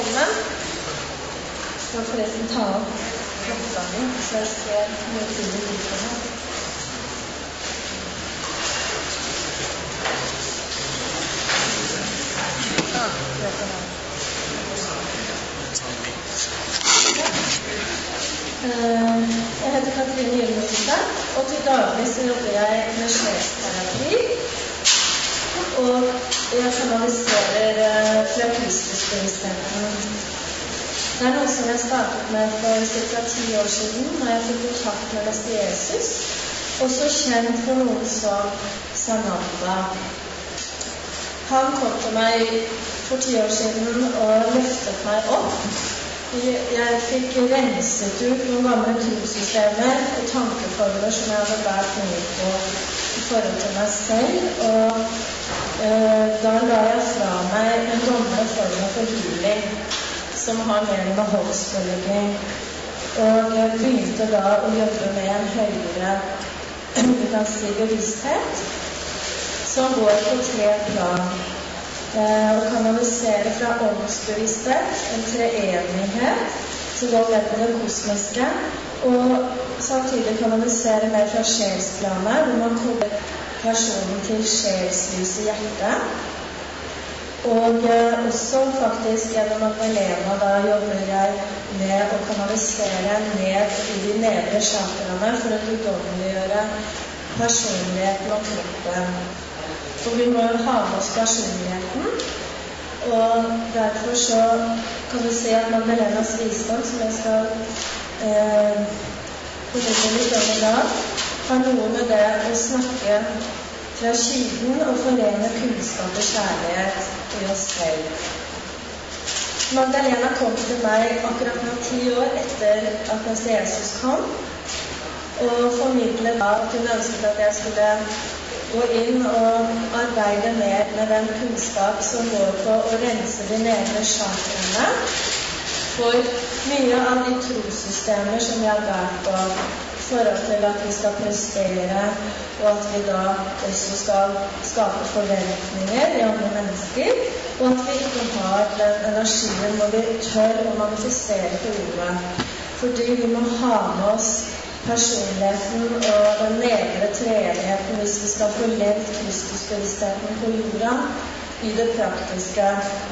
sammen. Jeg skal forresten ta opp klokken, så jeg ser mye tid i livet her. Jeg heter Katrine Gyllenstad, og til daglig så jobber jeg med sjefsterapi, og jeg kanaliserer fra Kristusbevisstheten. Det er noe som jeg startet med for ca. 10 år siden, når jeg fikk kontakt med Mester Jesus, også kjent for noen som Sananda. Han kom til meg for 10 år siden og løftet meg opp. Jeg fikk renset ut noen gamle trosystemer og tankeformer som jeg hadde vært mye på i forhold til meg selv, og da la jeg fra meg en gammel form for healing som har mer med håndsforlegging, og jeg begynte da å jobbe med en høyere, du kan si, bevissthet som går på 3 plan. Og kanalisere fra åndsbevissthet, en treenighet, som går med på det kosmiske, og samtidig kanalisere mer fra sjelsplanet, hvor man kobler personen til sjelslyset i hjertet. Og også faktisk gjennom Magdalena da jobber jeg med å kanalisere ned i de nedre chakraene for å guddommeliggjøre personligheten og kroppen. For vi må ha med oss personligheten, og derfor så kan vi se at Magdalenas visdom, som jeg skal formidle litt om i dag, har noe med det å snakke fra kilden og forene kunnskap og kjærlighet i oss selv. Magdalena kom til meg akkurat nå 10 år etter at Mester Jesus kom, og formidlet da at hun ønsket at jeg skulle gå inn og arbeide mer med den kunnskap som går på å rense de nedre chakraene for mye av de trosystemer som vi har vært på i forhold til at vi skal prestere, og at vi da også skal skape forventninger i andre mennesker, og at vi ikke har den energien hvor vi tør å manifestere på jorda. Fordi vi må ha med oss personligheten og den nedre treenigheten hvis vi skal få levd Kristusbevisstheten på jorda i det praktiske.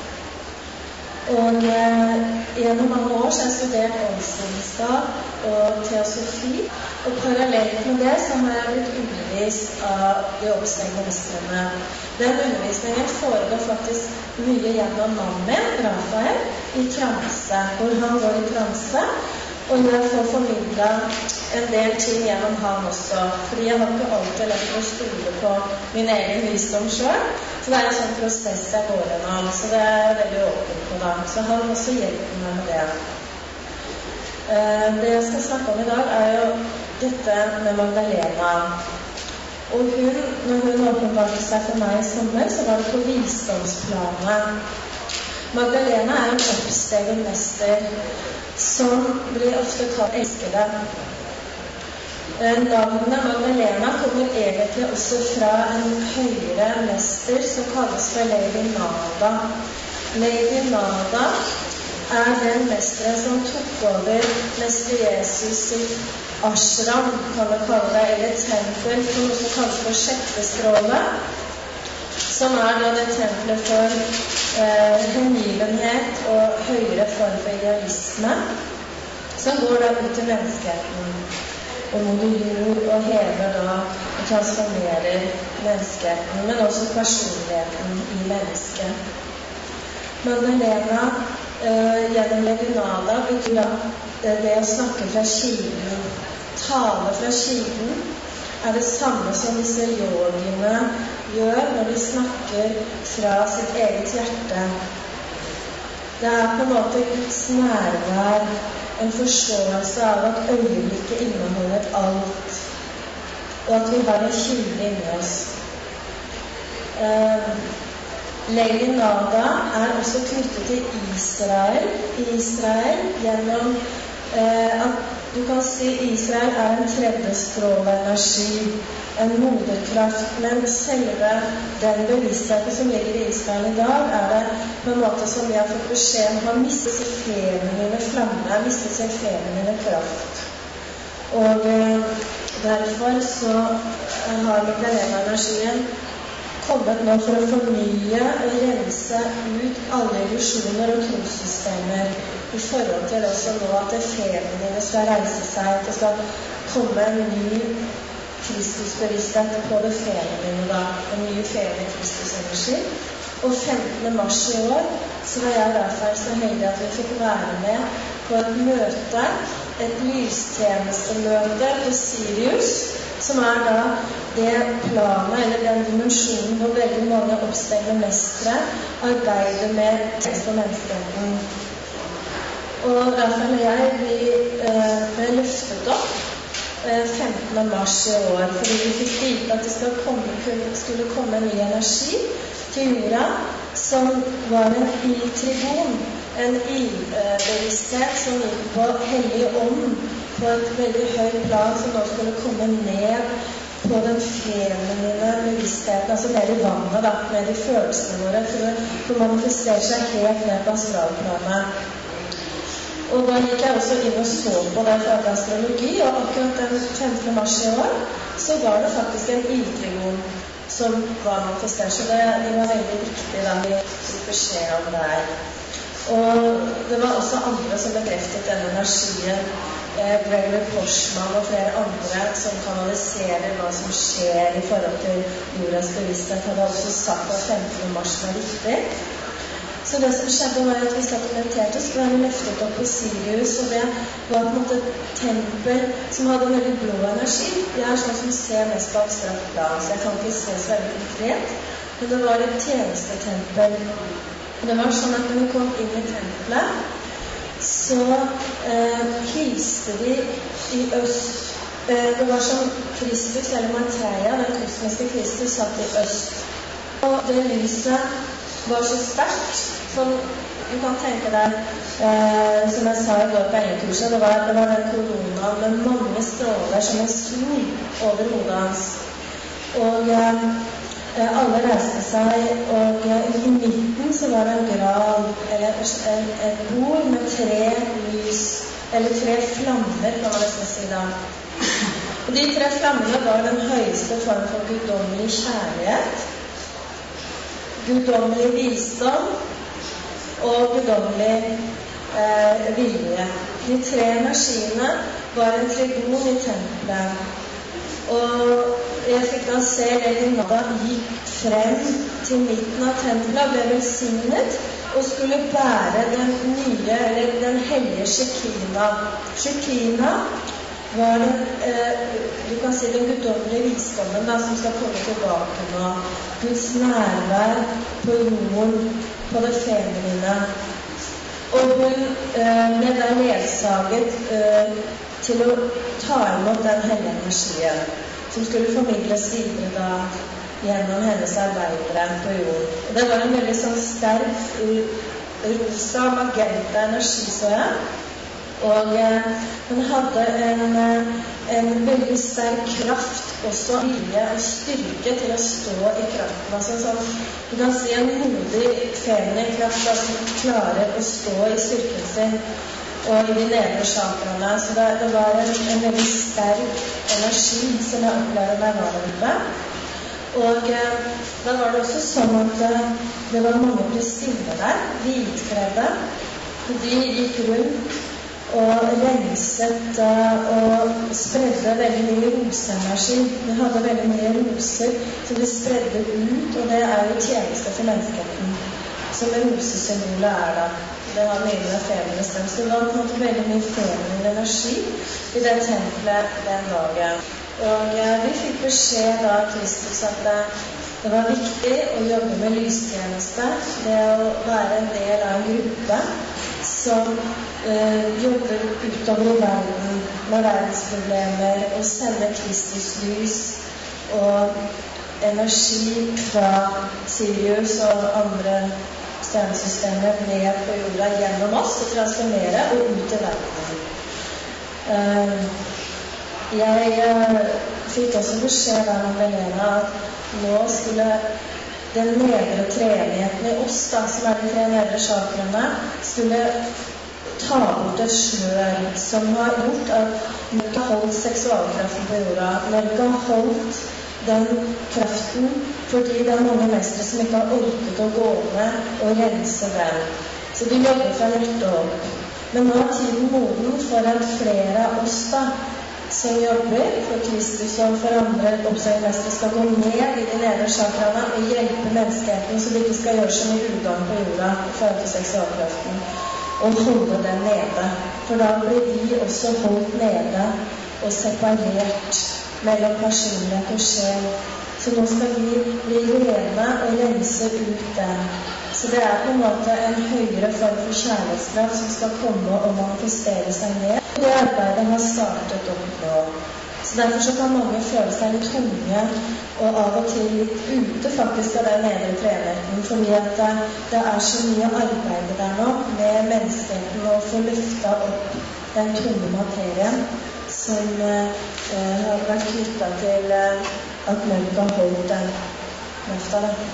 Og gjennom mange år så har jeg studert åndsvitenskap og teosofi, og parallelt med det så har jeg blitt undervist av de oppstegne mestrene. Den undervisningen foregår faktisk mye gjennom mannen min, Rafael, i transe, hvor han går i transe. Og jeg får formidlet en del ting gjennom han også, fordi jeg har ikke alltid lett å stole på min egen visdom selv, så det er en sånn prosess jeg går gjennom, så det er jeg veldig åpen på da. Så han også hjelper meg med det. Det jeg skal snakke om i dag er jo dette med Magdalena. Og når hun åpenbarte seg for meg i sommer, så var det på visdomsplanet. Magdalena er en oppsteget mester, som blir ofte kalt elskede. Navnet Magdalena kommer egentlig også fra en høyere mester som kalles for Lady Nada. Lady Nada er den mesteren som tok over Mester Jesus sitt ashram, kan vi kalle det, eller tempel, for noe som kalles for sjette stråle, som er da det tempelet for hengivenhet og høyere form for idealisme, som går da ut til menneskeheten og modulerer og hever da og transformerer menneskeheten, men også personligheten i mennesket. Magdalena gjennom Legunala betyr det å snakke fra kilden. Tale fra kilden er det samme som disse yogiene gjør når de snakker fra sitt eget hjerte. Det er på en måte Guds nærvær, en forståelse av at øyeblikket inneholder alt, og at vi har en kilde inni oss. Lady Nada er også knyttet til Israel. I Israel gjennom at du kan si Israel en tredje stråleenergi, en moderkraft, men selve den bevisstheten som ligger i Israel i dag, det på en måte som vi har fått beskjed om, har mistet sin feminine flamme, har mistet sin feminine kraft. Og derfor så har Magdalena-energien kommet nå for å fornye og rense ut alle illusjoner og trossystemer i forhold til også nå at det feminine skal reise seg, det skal komme en ny Kristusbevissthet på det feminine da, en ny feminin Kristusenergi. Og 15. mars i år så var jeg derfor så heldig at vi fikk være med på et møte, et lystjenestemøte på Sirius, som da det planet, eller den dimensjonen hvor veldig mange oppstegne mestre arbeider med tjeneste for menneskeheten. Og derfor ble løftet opp 15. mars i år, fordi vi fikk vite at det skulle komme en ny energi til jorda, som var en ildtrigon, en ildbevissthet som gikk på hellig ånd, på et veldig høyt plan, som nå skulle komme ned på den feminine bevisstheten, altså ned i vannet, da, ned i følelsene våre, for å manifestere seg helt ned på astralplanet. Og da gikk jeg også inn og så på det fra astrologi, og akkurat den 15. mars i år, så var det faktisk en ildtrigon som var manifestert, så det var veldig viktig da vi fikk beskjed om det her. Og det var også andre som bekreftet denne energien, Gregory Porschmann og flere andre som kanaliserer hva som skjer i forhold til jordas bevissthet, hadde også sagt at 15. mars var riktig. Så det som skjedde var at vi dokumenterte, så var vi løftet opp på Sirius, og det var på en måte et tempel som hadde en veldig blå energi. Det sånn som ser mest på abstrakt plan, så jeg kan ikke se så veldig konkret, men det var et tjenestetempel. Det var sånn at når vi kom inn i tempelet, så hilste vi i øst. Det var som Kristus, eller Maitreya, den kosmiske Kristus, satt i øst. Og det lyset var så sterkt, som du kan tenke deg, som jeg sa i går på engelkurset, det var den koronaen med mange stråler som en sol over hodet hans. Og alle reiste seg, og i midten så var det en grav, eller et bord med 3 lys, eller 3 flammer, kan man nesten si da. Og de 3 flammene var den høyeste form for guddommelig kjærlighet, guddommelig visdom og guddommelig vilje. De 3 energiene var en trigon i tempelet. Og jeg fikk da se Leonardo gikk frem til midten av tempelet, ble velsignet og skulle bære den nye, eller den hellige Shekina. Shekina var du kan si den guddommelige visdommen da, som skal komme tilbake nå. Guds nærvær på jorden, på det feminine. Og hun ble da ledsaget til å ta imot den hellige energien, som skulle formidles videre da gjennom hennes arbeidere på jorden. Og det var en veldig sånn sterk rosa, magenta energi, så jeg. Og hun hadde en veldig sterk kraft, også vilje og styrke til å stå i kraften. Altså sånn, du kan si en modig, feminin kraft som klarer å stå i styrken sin og i de nedre chakraene. Så det var en veldig sterk energi som jeg opplevde meg var der. Og da var det også sånn at det var mange prestinner der, hvitkledde. De gikk rundt og renset og spredde veldig mye roseenergi. De hadde veldig mye roser, så de spredde ut, og det jo tjeneste for menneskeheten, som en rosesymbolet da. Det har mye med feminine stemme, så det var på en måte veldig mye feminin energi i det tempelet den dagen. Og vi fikk beskjed da av Kristus at det var viktig å jobbe med lystjeneste, det å være en del av en gruppe som jobber utover i verden med verdensproblemer og sender Kristus lys og energi fra Sirius og andre stjernesystemer ned på jorda gjennom oss og transformere og ut i verden. Jeg fikk også beskjed av Magdalena at nå skulle den nedre treenigheten i oss, da, som de 3 nedre chakraene, skulle ta bort et slør som har gjort at Norge har holdt seksualkraften på jorda. Norge har holdt den kraften fordi det mange mestre som ikke har orket å gå med og rense den. Så de jobber fra hjertet opp. Men nå er tiden moden for at flere av oss da, som jobber for Kristus og for andre oppsøkermestere, skal gå ned i de nedre chakraene og hjelpe menneskeheten så de ikke skal gjøre så mye ugagn på jorda i forhold til seksualkraften, og holde den nede. For da blir vi også holdt nede og separert mellom personlighet og sjel. Så nå skal vi bli rene og rense ut den. Så det er på en måte en høyere form for kjærlighetskraft som skal komme og manifestere seg ned. Det arbeidet har startet opp nå. Så derfor så kan mange føle seg litt tunge og av og til litt ute faktisk av den nedre treenigheten, fordi at det er så mye arbeid der nå med menneskeheten å få løftet opp den tunge materien som har vært knyttet til at Norge har holdt den løftet.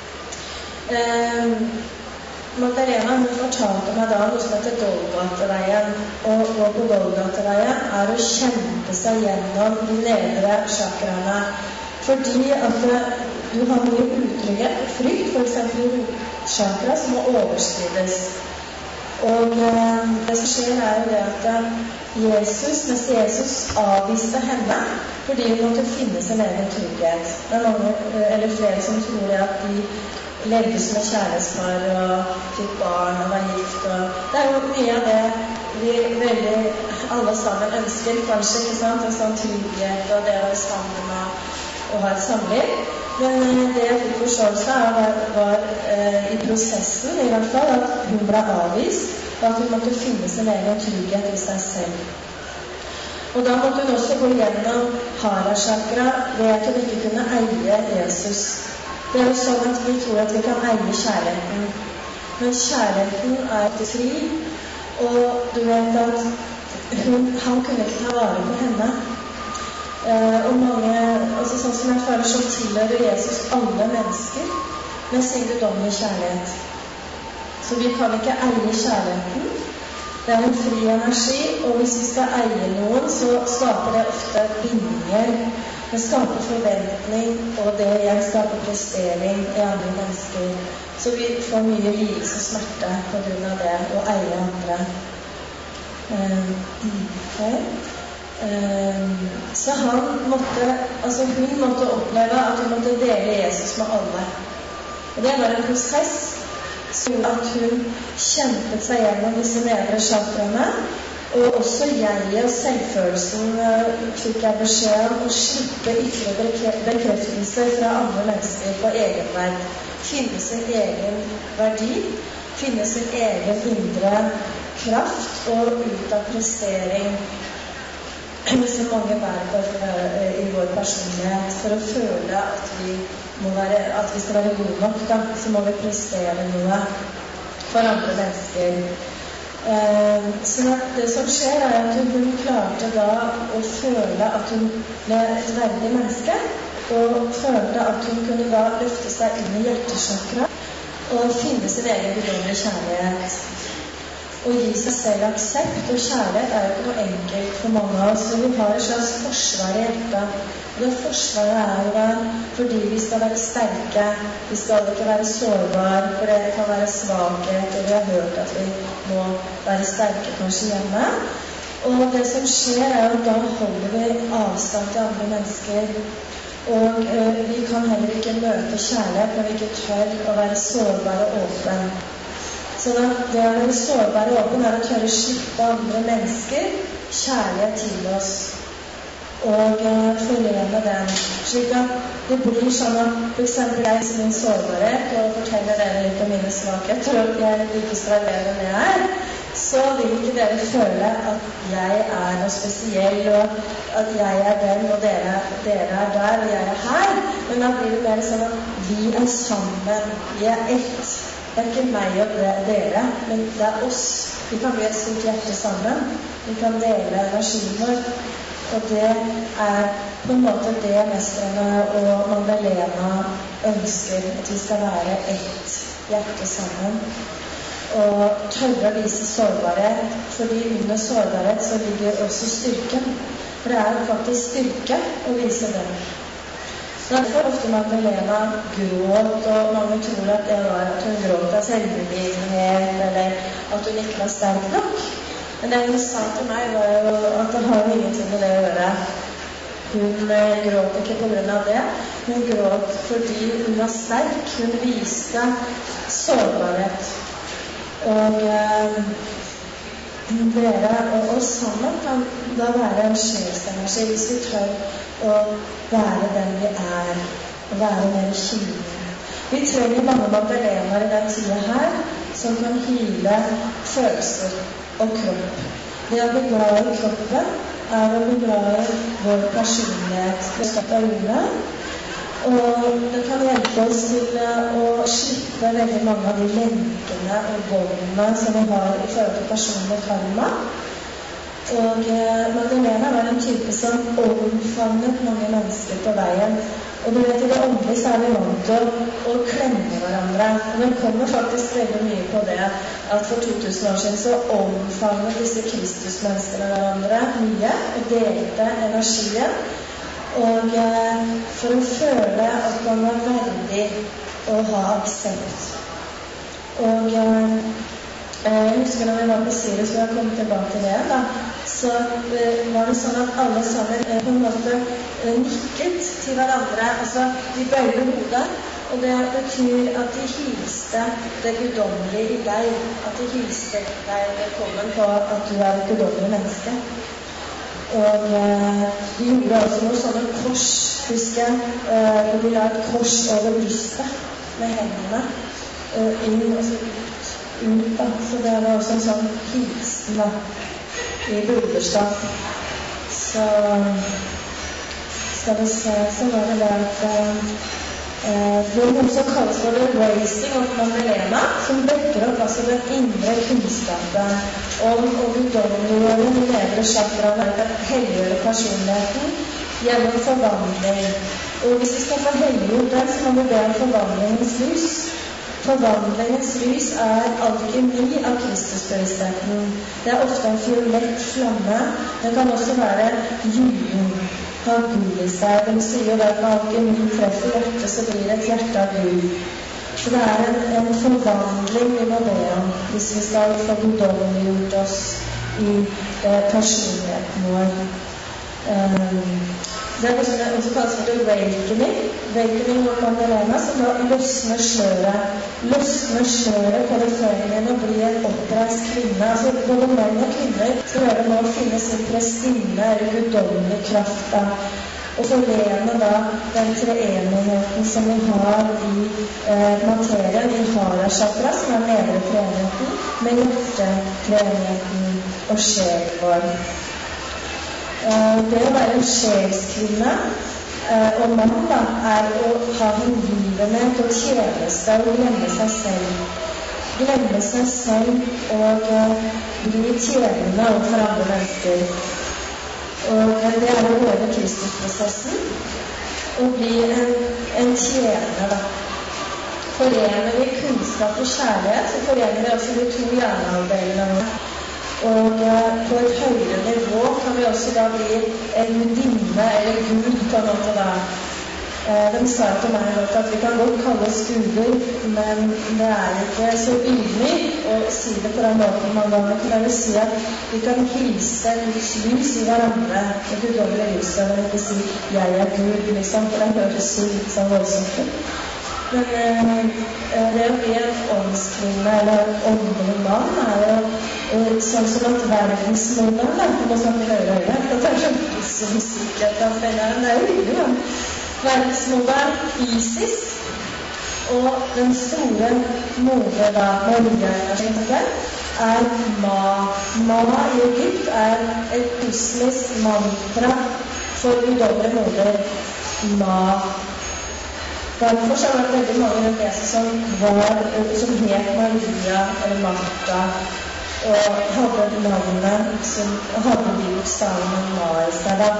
Magdalena, hun fortalte meg da noe som heter Golgata-veien, og gå på Golgata-veien er å kjempe seg gjennom de nedre chakraene, fordi at du har mye utrygghet, frykt, for eksempel chakra som må overskrides. Og det som skjer er jo det at mens Jesus avviste henne fordi hun måtte finne sin egen trygghet. Det er mange, eller flere som tror det at de levde som et kjærlighetspar og fikk barn og var gift. Og det er jo mye av det vi veldig alle sammen ønsker, kanskje, ikke sant? En sånn trygghet og det å være sammen og ha et samliv. Men det jeg fikk forståelse av var i prosessen i hvert fall at hun ble avvist, og at hun måtte finne sin egen trygghet i seg selv. Og da måtte hun også gå gjennom Hara-chakra ved at hun ikke kunne eie Jesus. Det er jo sånn at vi tror at vi kan eie kjærligheten. Men kjærligheten er fri, og du vet at han kunne ikke ta vare på henne. Og mange, altså sånn som jeg føler, så tilhører Jesus alle mennesker med sin guddommelige kjærlighet. Så vi kan ikke eie kjærligheten. Det er en fri energi, og hvis vi skal eie noen, så skaper det ofte bindinger. Det skaper forventning, og det igjen skaper prestering i andre mennesker. Så vi får mye lidelse og smerte på grunn av det, å eie andre. Så hun måtte oppleve at hun måtte dele Jesus med alle. Og det var en prosess, så at hun kjempet seg gjennom disse nedre chakraene. Og også jeg og selvfølelsen fikk jeg beskjed om å slippe ytre bekreftelse fra andre mennesker på egenverd. Finne sin egen verdi, finne sin egen indre kraft og ut av prestering. Så mange bærer på i vår personlighet for å føle at vi skal være gode nok, da, så må vi prestere noe for andre mennesker. Så det som skjer er at hun klarte da å føle at hun ble et verdig menneske, og følte at hun kunne da løfte seg inn i hjertesjakra og finne sin egen guddommelige kjærlighet. Å gi seg selv aksept og kjærlighet er jo ikke noe enkelt for mange av oss, så vi har et slags forsvar i hjertet. Og det forsvaret er jo der fordi vi skal være sterke, vi skal ikke være sårbare, for det kan være svakhet, og vi har hørt at vi må være sterke kanskje hjemme. Og det som skjer er at da holder vi avstand til andre mennesker, og vi kan heller ikke møte kjærlighet når vi ikke tør å være sårbare og åpne. Så det å være sårbar og åpen er å tørre å slippe andre mennesker kjærlighet til oss og forlene den, slik at det blir sånn at for eksempel jeg som min sårbarhet og forteller dere litt om mine svakheter og at jeg ikke skal være med her, så vil ikke dere føle at jeg er noe spesiell og at jeg er den og dere er der og jeg er her, men da blir det mer sånn at vi er sammen, vi er ett. Det er ikke meg og dere, men det er oss. Vi kan bli et stort hjerte sammen. vi kan dele energien vår. Og det på en måte det mestrene og Magdalena ønsker, at vi skal være ett hjerte sammen. Og tørre å vise sårbarhet, fordi under sårbarhet så ligger også styrken. For det faktisk styrke å vise det. Derfor ofte Magdalena gråt, og mange tror at det var at hun gråt av selvbevissthet, eller at hun ikke var sterk nok. Men det hun sa til meg var jo at det har ingenting med det å gjøre. Hun gråt ikke på grunn av det. Hun gråt fordi hun var sterk. Hun viste sårbarhet. Og dere og oss sammen kan da være en sjelsenergi hvis vi tør å være den vi og være mer kylige. Vi trenger mange Magdalenaer i den tiden her som kan hyle følelser og kropp. Det å bli glad i kroppen å bli glad i vår personlighet bestått av ordet. Og det kan hjelpe oss til å slippe veldig mange av de lenkene og båndene som vi har i forhold til personlig karma. Og Magdalena var en type som omfavnet mange mennesker på veien. Og du vet, i det åndelige så vi vant til å klemme hverandre. Og det kommer faktisk veldig mye på det at for 2000 år siden så omfavnet disse Kristusmenneskene hverandre mye og delte energien. Og for å føle at man var verdig å ha aksept. Og jeg husker når vi var på Sirius, vi har kommet tilbake til det da, så var det sånn at alle sammen på en måte nikket til hverandre. Altså, de bøyde hodet, og det betyr at de hilste det guddommelige i deg. At de hilste deg velkommen på at du et guddommelig menneske. Og de gjorde også noe sånne kors, husker jeg, og de la et kors over brystet med hendene inn og så ut da. Så det var også en sånn hilsen da, i broderskap. Så skal vi se, så var det at det er noe som kalles for the raising of Magdalena, som dekker opp altså den indre kunnskapen om å guddommeliggjøre de nedre chakraene, helliggjøre personligheten gjennom forvandling. Og hvis vi skal få helliggjort den, så må vi be om forvandlingens lys. Forvandlingens lys alkemi av Kristusbevisstheten. Det ofte en fiolett flamme. Den kan også være julen. Har Gud i seg. De sier jo at når alkemi treffer hjertet, så blir det et hjerte av Gud. Så det en forvandling vi må be om, hvis vi skal få guddommeliggjort oss i personligheten vår. Det også kalles for awakening. Awakening av Magdalena, som da løsner sløret på det følingen å bli en oppreist kvinne. Altså både menn og kvinner skal gjøre med å finne sin prestinne eller guddommelig kraft da. Og forene da den treenigheten som vi har i materien, i hara-chakra, som nedre treenigheten, med hjerte-treenigheten og sjelen vår. Det å være en sjelskvinne og mann da, å ha hengivenhet og tjeneste og glemme seg selv. Glemme seg selv og bli tjenende overfor andre mennesker. Og det å øve Kristusprosessen og bli en tjener da. Forener vi kunnskap og kjærlighet, så forener vi også de to hjerneavdelene. Og på et høyere nivå kan vi også da bli en gudinne eller Gud på en måte da. De sa til meg at vi kan godt kalle oss guder, men det ikke så ydmyk å si det på den måten man kan si at vi kan hilse Guds lys i hverandre, og guddommelig lys, og ikke si jeg Gud, liksom, for den høres litt sånn voldsomt. Men det å bli en åndskvinne eller en åndelig mann jo sånn som at verdensmålen da, på noe sånt i høyre øye, at det så musikk at han finner det jo hyggelig, da. Verdensmålen fysisk, og den store målet da, Maria-energien, Ma. Ma i Egypt et kosmisk mantra for guddommelig moder, Ma. Derfor så var det veldig mange av Jesus som het Maria eller Martha. og hadde navnet som hadde de bokstavene Ma i seg da.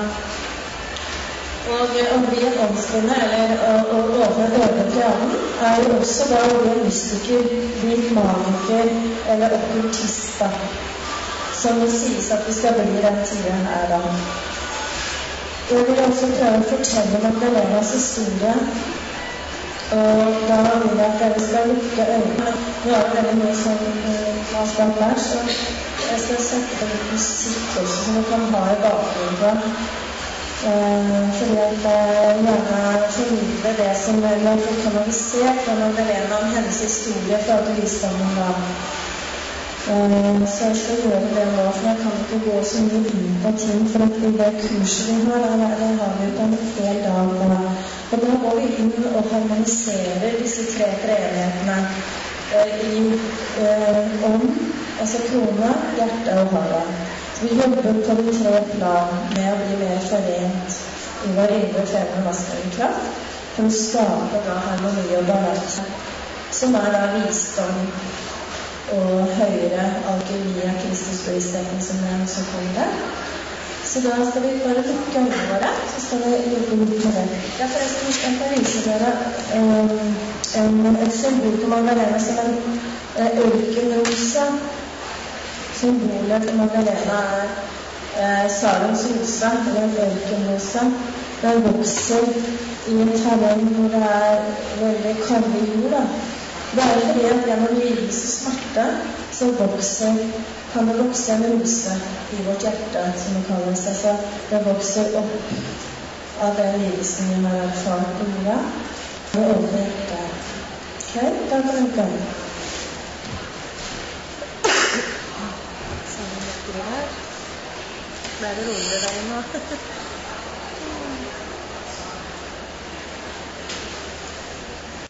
Og å bli en åndskvinne, eller å åpne øvre triaden, jo også da å bli en mystiker, bli magiker eller okkultist da, som det sies at vi skal bli den tiden her da. Jeg vil også prøve å fortelle Magdalenas historie, og da vil jeg at dere skal lukke øynene. Nå det veldig mye som har stått der, så jeg skal sette på litt musikk også, som vi kan ha i bakgrunnen på. Fordi at gjerne formidle det som vi får kanalisert fra Magdalena om hennes historie fra til visdommen da. Så jeg skal gjøre det nå, for jeg kan ikke gå så mye inn på ting, for at i det kurset vi har, der har vi på en hel dag da. Og da går vi inn og harmoniserer disse tre treenighetene i ånd, altså krone, hjerte og hare. Så vi jobber på de tre plan med å bli mer forent i vår indre feminine maskuline kraft, for å skape da harmoni og balanse, som da visdom og høyere alkemi av Kristusbevisstheten som kommer der. Så da skal vi bare lukke øynene våre, så skal vi jobbe litt med det. Ja, forresten, jeg kan vise dere et symbol på Magdalena som en ørkenrose. Symbolet på Magdalena Sarons rose, eller en ørkenrose. Den vokser i en terreng hvor det veldig kalde jord da. Det fordi at gjennom lidelse og smerte så kan det vokse en rose i vårt hjerte, som det kaller seg. Så det vokser opp av den lidelsen vi har erfart på jorda, og åpne hjertet. Ok, da kan vi gå. Sånn litt her. Det roligere der nå.